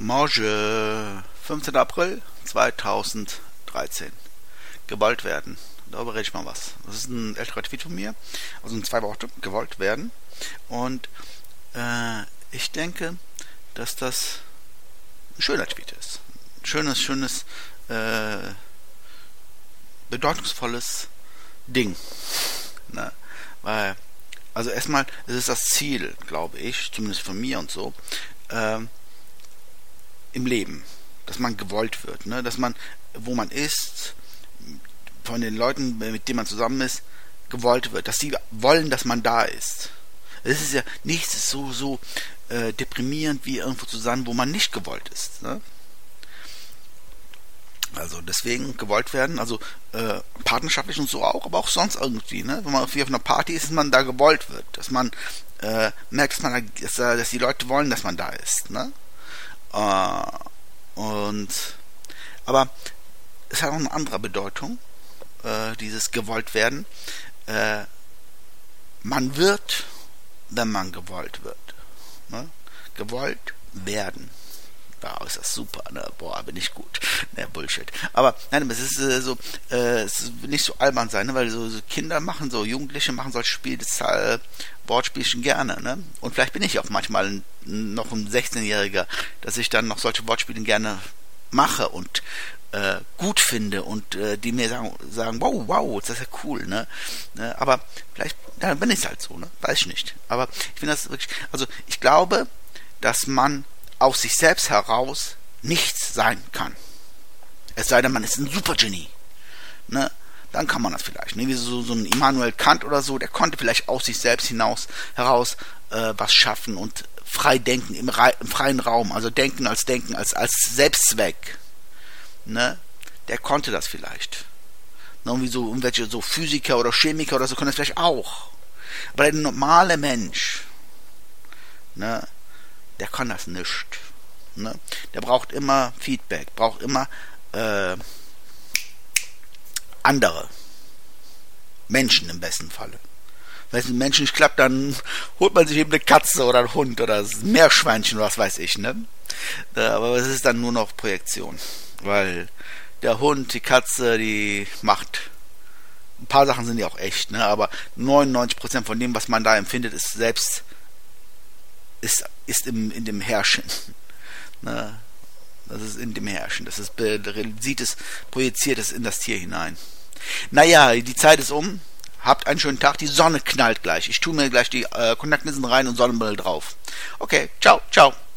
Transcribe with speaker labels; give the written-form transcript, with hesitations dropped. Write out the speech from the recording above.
Speaker 1: Morgen, 15. April 2013. Gewollt werden. Darüber rede ich mal was. Das ist ein älterer Tweet von mir. Also in 2 Worte. Gewollt werden. Und ich denke, dass das ein schöner Tweet ist. Ein schönes, bedeutungsvolles Ding. Ne? Weil, also erstmal, es ist das Ziel, glaube ich, zumindest von mir und so, im Leben, dass man gewollt wird, ne? Dass man, wo man ist, von den Leuten, mit denen man zusammen ist, gewollt wird, dass sie wollen, dass man da ist. Es ist ja nichts so deprimierend wie irgendwo zu sein, wo man nicht gewollt ist, ne? Also deswegen gewollt werden, also partnerschaftlich und so auch, aber auch sonst irgendwie, ne? Wenn man auf einer Party ist, dass man da gewollt wird, dass man merkt, dass die Leute wollen, dass man da ist, ne? Aber es hat auch eine andere Bedeutung, dieses gewollt werden. Man wird, wenn man gewollt wird, ne? Gewollt werden. Wow, ist das super, ne? Boah, bin ich gut. Ne, Bullshit. Aber nein, es ist es will nicht so albern sein, ne? Weil so Kinder machen, so Jugendliche machen solche Spiele, Wortspielchen gerne, ne? Und vielleicht bin ich auch manchmal noch ein 16-Jähriger, dass ich dann noch solche Wortspiele gerne mache und gut finde und die mir sagen, wow, das ist ja cool, ne? Aber vielleicht bin ich halt so, ne? Weiß ich nicht. Aber ich finde das wirklich, also ich glaube, dass man aus sich selbst heraus nichts sein kann. Es sei denn, man ist ein Supergenie. Ne? Dann kann man das vielleicht. Ne? Wie so ein Immanuel Kant oder so, der konnte vielleicht aus sich selbst heraus was schaffen und frei denken im freien Raum. Also denken als Selbstzweck. Ne? Der konnte das vielleicht. Ne? Und wie so irgendwelche so Physiker oder Chemiker oder so können das vielleicht auch. Aber der normale Mensch, ne? Der kann das nicht. Ne? Der braucht immer Feedback, braucht immer andere Menschen im besten Falle. Wenn es mit Menschen nicht klappt, dann holt man sich eben eine Katze oder einen Hund oder ein Meerschweinchen oder was weiß ich. Ne? Aber es ist dann nur noch Projektion. Weil der Hund, die Katze, die macht ein paar Sachen sind ja auch echt, ne? Aber 99% von dem, was man da empfindet, ist selbst ist in dem Herrschen. Ne? Das ist in dem Herrschen. Das ist projiziert es in das Tier hinein. Naja, die Zeit ist um. Habt einen schönen Tag. Die Sonne knallt gleich. Ich tue mir gleich die Kontaktlinsen rein und Sonnenbrille drauf. Okay, ciao.